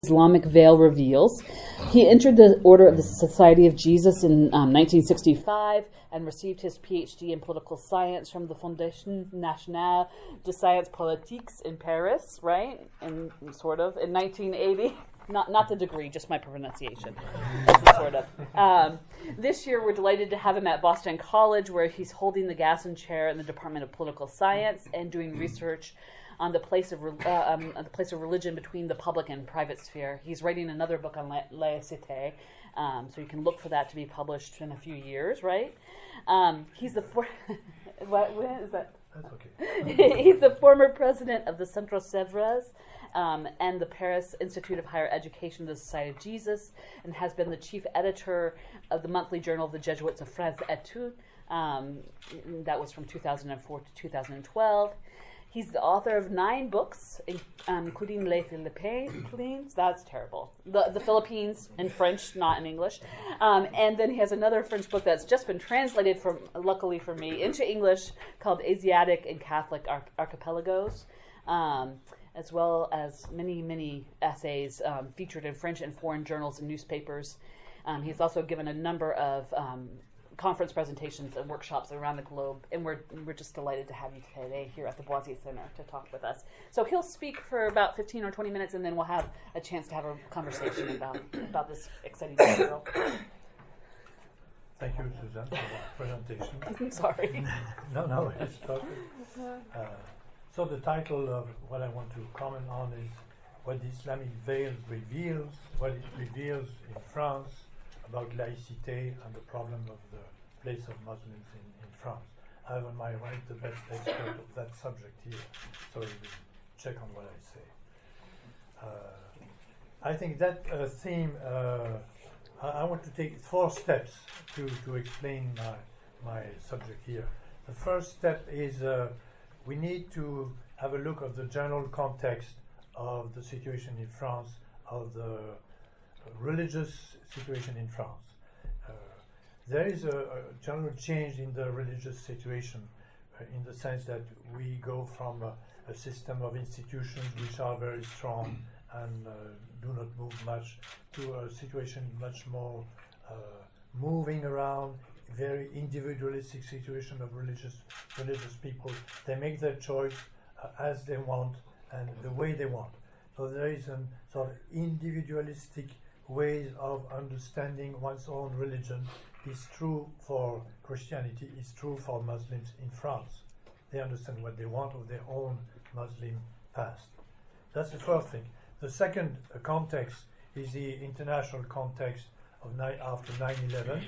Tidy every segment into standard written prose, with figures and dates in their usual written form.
Islamic Veil Reveals. He entered the Order of the Society of Jesus in 1965 and received his PhD in political science from the Fondation Nationale de Sciences Politiques in Paris, right? And sort of in 1980. Not the degree, just my pronunciation. Sort of. This year, we're delighted to have him at Boston College, where he's holding the Gasson Chair in the Department of Political Science and doing research on the place of religion between the public and private sphere. He's writing another book on laïcité, so you can look for that to be published in a few years, right? He's the what is that? That's okay. He's the former president of the Centre Sèvres and the Paris Institute of Higher Education of the Society of Jesus, and has been the chief editor of the monthly journal of the Jesuits of France Etudes. That was from 2004 to 2012. He's the author of 9 books, including Les Philippines. That's terrible. The Philippines in French, not in English. And then he has another French book that's just been translated, luckily for me, into English called Asiatic and Catholic Archipelagos, as well as many, many essays featured in French and foreign journals and newspapers. He's also given a number of conference presentations and workshops around the globe, and we're just delighted to have you today here at the Boisier Center to talk with us. So he'll speak for about 15 or 20 minutes, and then we'll have a chance to have a conversation about this exciting material. Thank you, Suzanne, for the presentation. I'm sorry. No, it's perfect. So the title of what I want to comment on is what the Islamic veil reveals, what it reveals in France about laïcité and the problem of the place of Muslims in France. I have on my right the best expert of that subject here, so you will check on what I say. I think that theme, I want to take 4 steps to explain my subject here. The first step is we need to have a look at the general context of the situation in France, of the religious situation in France. There is a general change in the religious situation in the sense that we go from a system of institutions which are very strong and do not move much to a situation much more moving around, very individualistic situation of religious people. They make their choice as they want and the way they want. So there is a sort of individualistic ways of understanding one's own religion. Is true for Christianity, is true for Muslims in France. They understand what they want of their own Muslim past. That's the first thing. The second context is the international context of after 9/11.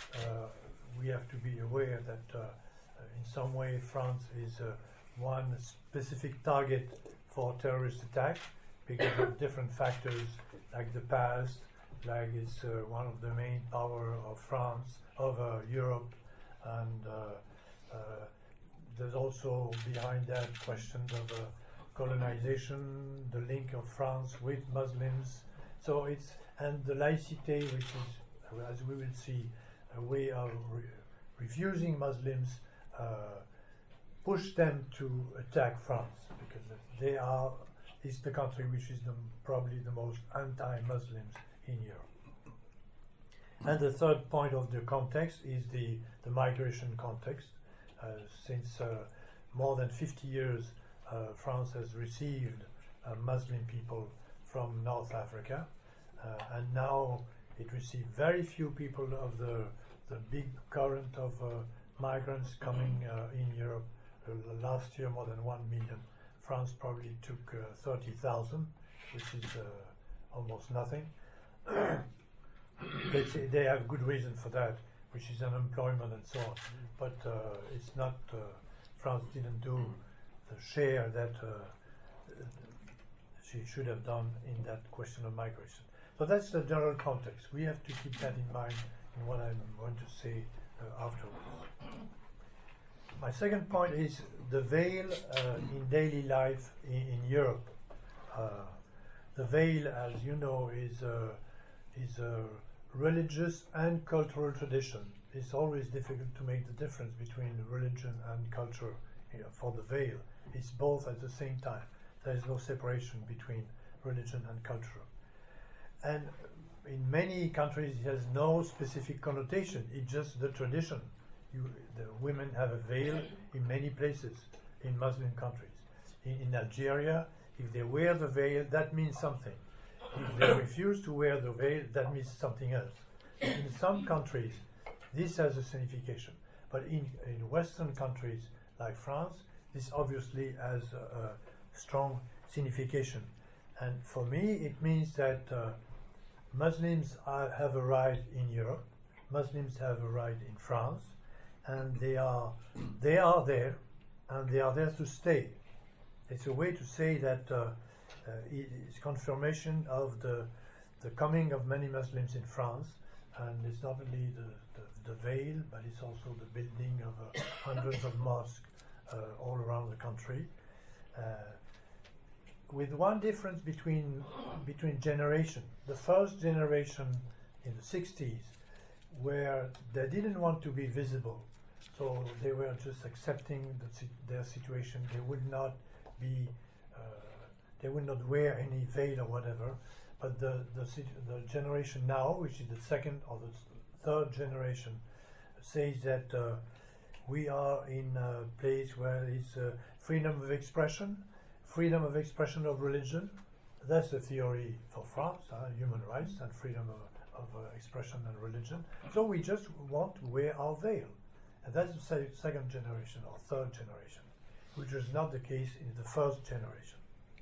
We have to be aware that in some way France is one specific target for terrorist attack because of different factors like the past, like it's one of the main power of France, of Europe, and there's also behind that questions of colonization, the link of France with Muslims. So and the laïcité, which is, as we will see, a way of refusing Muslims, push them to attack France because it's the country which is probably the most anti-Muslims in Europe. And the third point of the context is the migration context. Since more than 50 years, France has received Muslim people from North Africa, and now it receives very few people of the big current of migrants coming in Europe. Last year, more than 1 million. France probably took 30,000, which is almost nothing. They have good reason for that, which is unemployment and so on. But it's not, France didn't do the share that she should have done in that question of migration. So that's the general context. We have to keep that in mind in what I'm going to say afterwards. My second point is the veil in daily life in Europe. The veil, as you know, is a religious and cultural tradition. It's always difficult to make the difference between religion and culture for the veil. It's both at the same time. There is no separation between religion and culture. And in many countries, it has no specific connotation. It's just the tradition. The women have a veil in many places in Muslim countries. In Algeria, if they wear the veil, that means something. If they refuse to wear the veil, that means something else. In some countries, this has a signification. But in Western countries like France, this obviously has a strong signification. And for me, it means that Muslims have arrived in Europe, Muslims have arrived in France, and they are there, and they are there to stay. It's a way to say that it's confirmation of the coming of many Muslims in France, and it's not only the veil, but it's also the building of hundreds of mosques all around the country. With one difference between generation. The first generation in the 60s, where they didn't want to be visible, so they were just accepting their situation. They would not be, they would not wear any veil or whatever. But the generation now, which is the second or the third generation, says that we are in a place where it's freedom of expression of religion. That's the theory for France, human rights and freedom of expression and religion. So we just want to wear our veil. And that's the second generation or third generation, which was not the case in the first generation.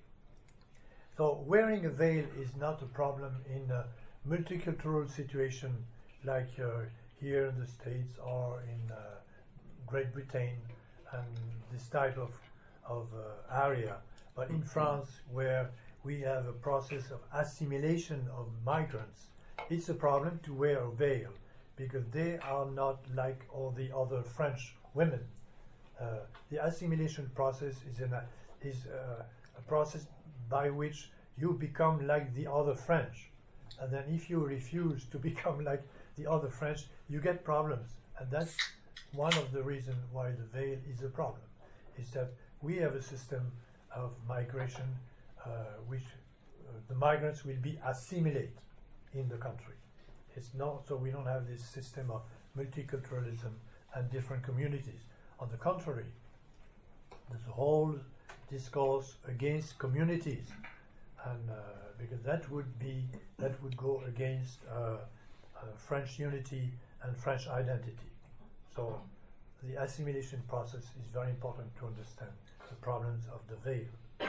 So wearing a veil is not a problem in a multicultural situation like here in the States or in Great Britain and this type of area. But in France, where we have a process of assimilation of migrants, it's a problem to wear a veil because they are not like all the other French women. The assimilation process is a process by which you become like the other French. And then if you refuse to become like the other French, you get problems. And that's one of the reasons why the veil is a problem, is that we have a system of migration which the migrants will be assimilated in the country. It's not, so we don't have this system of multiculturalism and different communities. On the contrary, there's a whole discourse against communities, and because that would go against French unity and French identity. So the assimilation process is very important to understand the problems of the veil.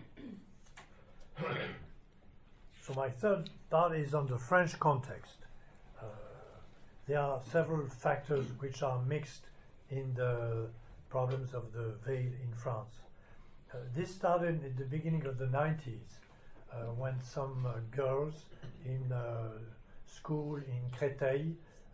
So my third part is on the French context. There are several factors which are mixed in the problems of the veil in France. This started at the beginning of the 90s when some girls in school in Créteil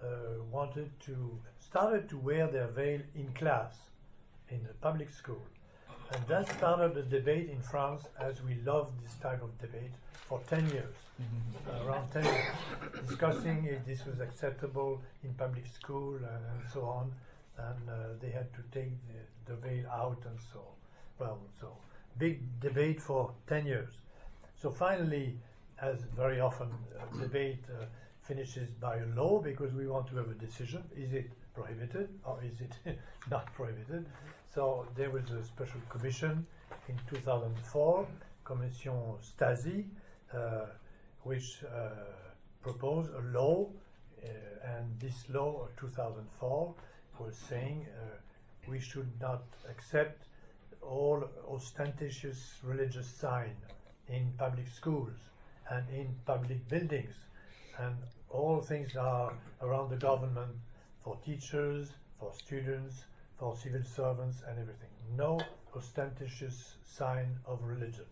started to wear their veil in class, in the public school. And that started a debate in France, as we love this type of debate, for 10 years, around 10 years, discussing if this was acceptable in public school and so on. And they had to take the veil out and so on. Well, so big debate for 10 years. So finally, as very often, debate finishes by a law because we want to have a decision. Is it prohibited or is it not prohibited? So there was a special commission in 2004, Commission Stasi, which proposed a law, and this law of 2004 was saying we should not accept all ostentatious religious sign in public schools and in public buildings, and all things are around the government, for teachers, for students, for civil servants and everything. No ostentatious sign of religion.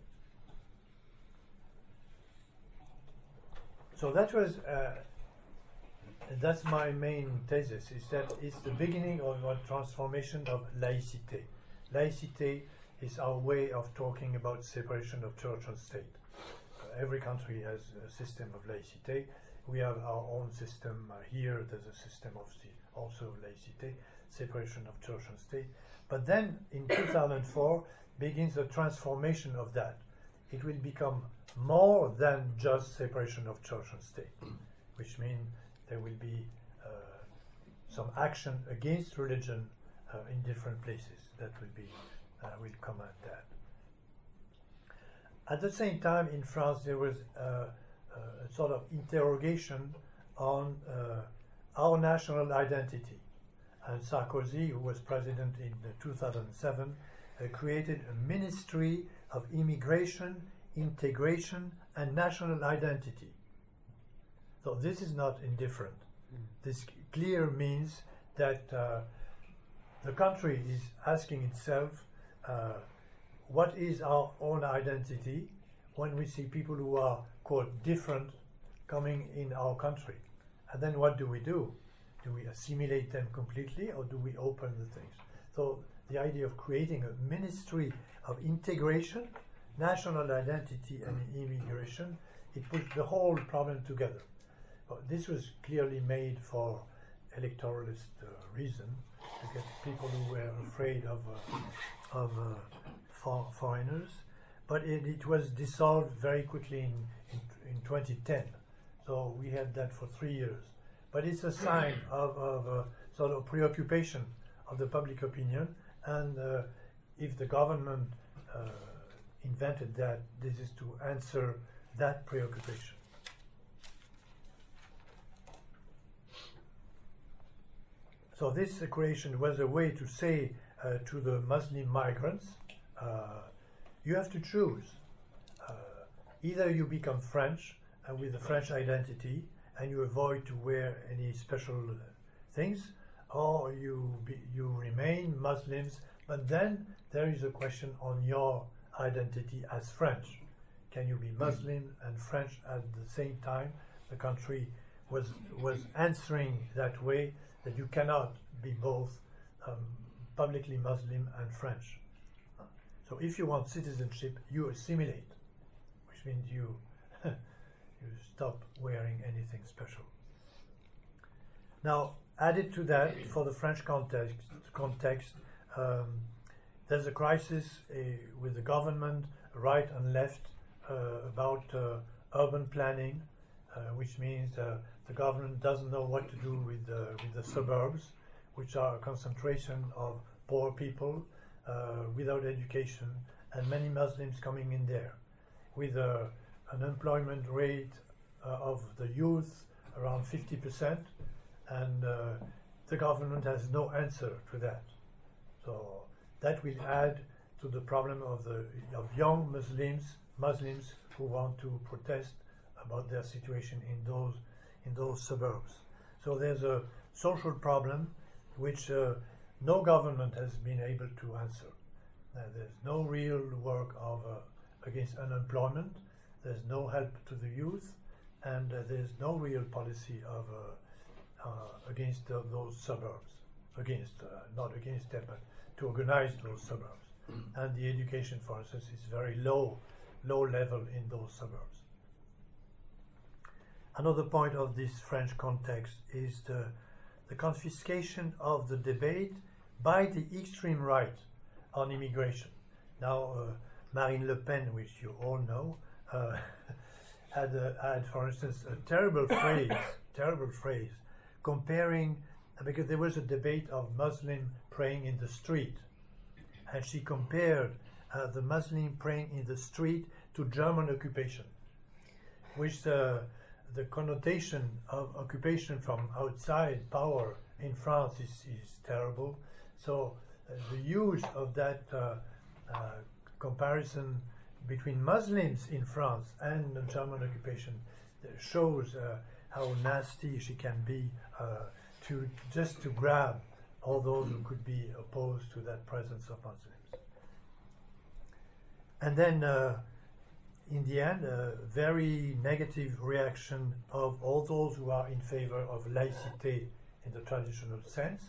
So that was, that's my main thesis, is that it's the beginning of a transformation of laïcité. Laïcité is our way of talking about separation of church and state. Every country has a system of laïcité. We have our own system here. There's a system of also laïcité, separation of church and state. But then in 2004 begins the transformation of that it will become more than just separation of church and state, which means there will be some action against religion in different places. That will be, will come at that. At the same time, in France, there was a sort of interrogation on our national identity. And Sarkozy, who was president in 2007, created a Ministry of Immigration, Integration, and National Identity. So this is not indifferent. This clear means that the country is asking itself, what is our own identity when we see people who are, quote, different coming in our country? And then what do? Do we assimilate them completely, or do we open the things? So the idea of creating a Ministry of Integration, National Identity, and Immigration, it puts the whole problem together. This was clearly made for electoralist reason, to get people who were afraid of foreigners, but it was dissolved very quickly in 2010. So we had that for 3 years. But it's a sign of sort of preoccupation of the public opinion, and if the government invented that, this is to answer that preoccupation. So this creation was a way to say to the Muslim migrants, you have to choose. Either you become French with a French identity and you avoid to wear any special things, or you remain Muslims, but then there is a question on your identity as French. Can you be Muslim and French at the same time? The country was answering that way, that you cannot be both publicly Muslim and French. So if you want citizenship, you assimilate, which means you you stop wearing anything special. Now, added to that, for the French context, there's a crisis with the government, right and left, about urban planning, which means the government doesn't know what to do with the suburbs, which are a concentration of poor people without education, and many Muslims coming in there, with an employment rate of the youth around 50%, and the government has no answer to that. So that will add to the problem of young Muslims who want to protest about their situation in those suburbs. So there's a social problem which no government has been able to answer. There's no real work against unemployment. There's no help to the youth, and there's no real policy against those suburbs. Not against them, but to organize those suburbs. And the education, for instance, is very low level in those suburbs. Another point of this French context is the confiscation of the debate by the extreme right on immigration. Now, Marine Le Pen, which you all know, had, for instance, a terrible phrase, comparing, because there was a debate of Muslim praying in the street, and she compared the Muslim praying in the street to German occupation, which the connotation of occupation from outside power in France is terrible. So the use of that comparison between Muslims in France and the German occupation shows how nasty she can be to grab all those who could be opposed to that presence of Muslims. And then in the end, a very negative reaction of all those who are in favor of laïcité in the traditional sense.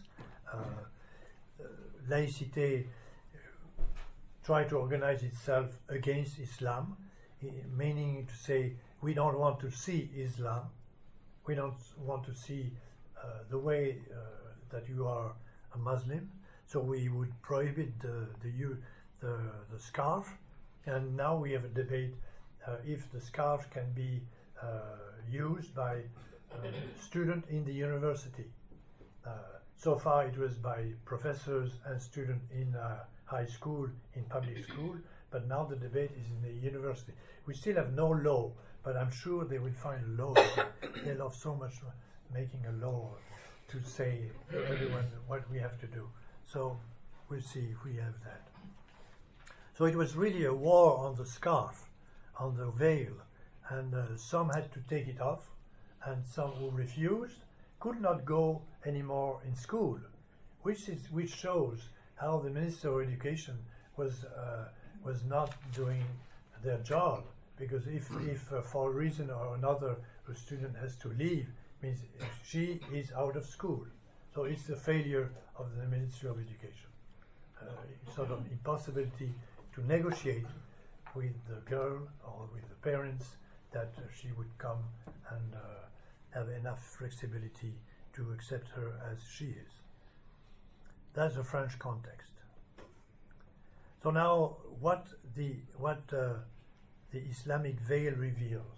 Laïcité try to organize itself against Islam, meaning to say we don't want to see Islam, we don't want to see the way that you are a Muslim, so we would prohibit the scarf, And now we have a debate if the scarf can be used by students in the university. So far it was by professors and students in high school, in public school, but now the debate is in the university. We still have no law, but I'm sure they will find a law. They love so much making a law to say to everyone what we have to do. So we'll see if we have that. So it was really a war on the scarf, on the veil, and some had to take it off, and some who refused could not go anymore in school, which shows how the Minister of Education was not doing their job. Because if for a reason or another a student has to leave, means she is out of school. So it's the failure of the Ministry of Education. Sort of impossibility to negotiate with the girl or with the parents that she would come and have enough flexibility to accept her as she is. That's the French context. So now, what the Islamic veil reveals?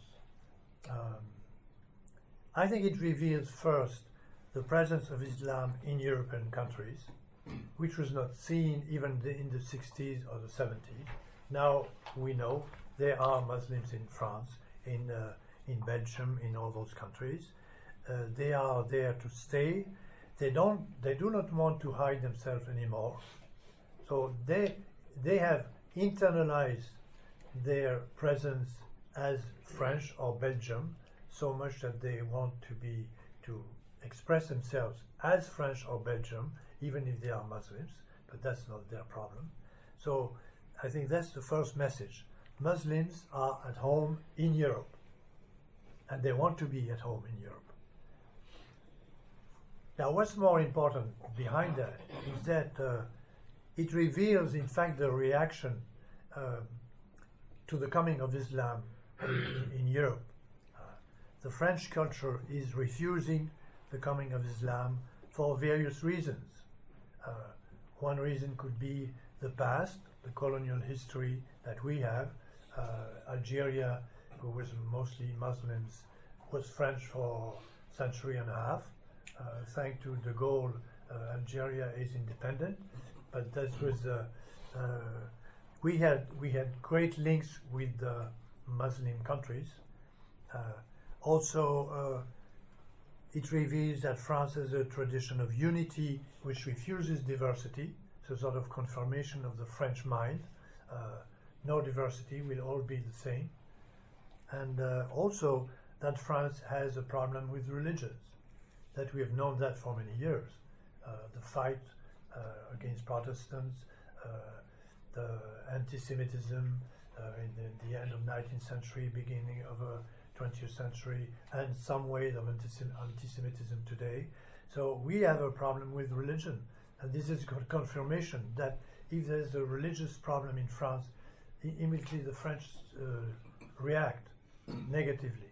I think it reveals first the presence of Islam in European countries, which was not seen even in the 60s or the 70s. Now we know there are Muslims in France, in Belgium, in all those countries. They are there to stay. They do not want to hide themselves anymore. So they have internalized their presence as French or Belgium so much that they want to express themselves as French or Belgium, even if they are Muslims, but that's not their problem. So I think that's the first message. Muslims are at home in Europe, and they want to be at home in Europe. Now, what's more important behind that is that it reveals, in fact, the reaction to the coming of Islam in Europe. The French culture is refusing the coming of Islam for various reasons. One reason could be the past, the colonial history that we have. Algeria, who was mostly Muslims, was French for a century and a half. Thanks to de Gaulle, Algeria is independent, but that was we had great links with the Muslim countries. Also, it reveals that France has a tradition of unity which refuses diversity, so sort of confirmation of the French mind. No diversity, will all be the same. And also that France has a problem with religions, that we have known that for many years. The fight against Protestants, the anti-Semitism in the end of 19th century, beginning of 20th century, and some ways of anti-Semitism today. So we have a problem with religion, and this is confirmation that if there's a religious problem in France, immediately the French react negatively.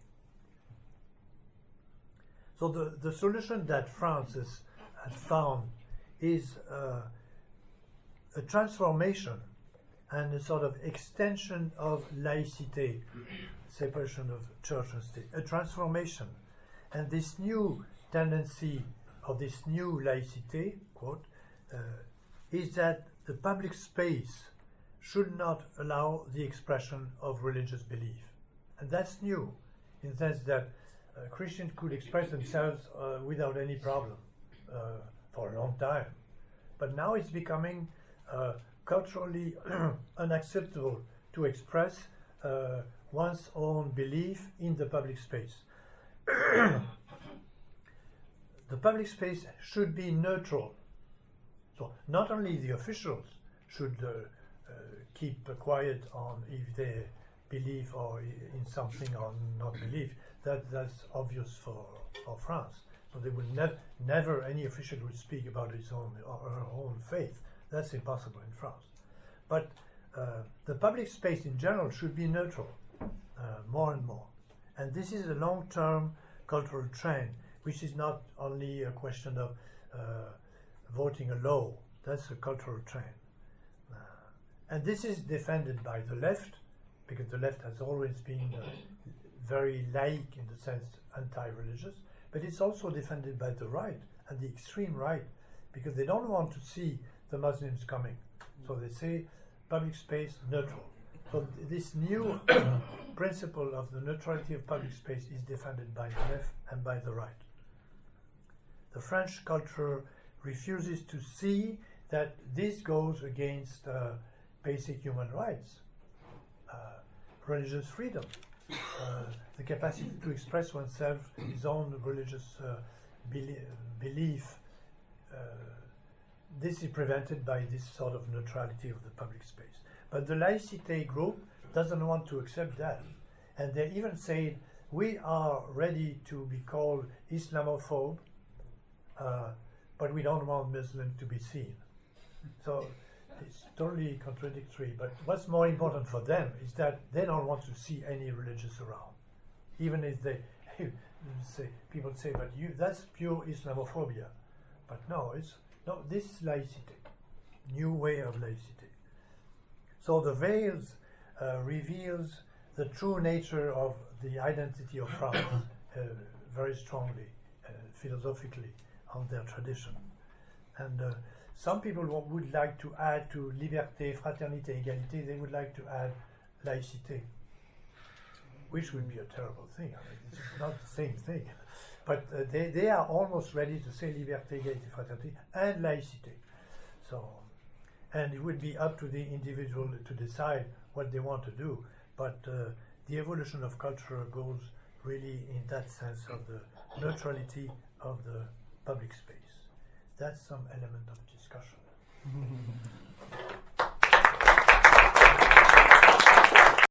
So the solution that France has found is a transformation and a sort of extension of laïcité, separation of church and state, a transformation. And this new tendency of this new laïcité, quote, is that the public space should not allow the expression of religious belief. And that's new, in the sense that Christians could express themselves without any problem for a long time. But now it's becoming culturally unacceptable to express one's own belief in the public space. The public space should be neutral. So not only the officials should keep quiet on if they believe or in something or not believe. That's obvious for France. So they will never any official would speak about his own or her own faith. That's impossible in France. But the public space in general should be neutral, more and more. And this is a long-term cultural trend, which is not only a question of voting a law. That's a cultural trend. And this is defended by the left, because the left has always been very laic, in the sense anti-religious, but it's also defended by the right, and the extreme right, because they don't want to see the Muslims coming. So they say public space neutral. So this new principle of the neutrality of public space is defended by the left and by the right. The French culture refuses to see that this goes against basic human rights, religious freedom, the capacity to express oneself, his own religious belief. This is prevented by this sort of neutrality of the public space. But the laïcité group doesn't want to accept that. And they even say, we are ready to be called Islamophobe, but we don't want Muslims to be seen. So it's totally contradictory. But what's more important for them is that they don't want to see any religious around. Even if they say, people say, but that's pure Islamophobia. But no, this is laïcité, new way of laïcité. So the veils reveals the true nature of the identity of France very strongly, philosophically, on their tradition. And some people would like to add to liberté, fraternité, égalité, they would like to add laïcité, which would be a terrible thing. I mean, it's not the same thing. But they are almost ready to say liberté, égalité, fraternité, and laïcité. So, and it would be up to the individual to decide what they want to do. But the evolution of culture goes really in that sense of the neutrality of the public space. That's some element of discussion.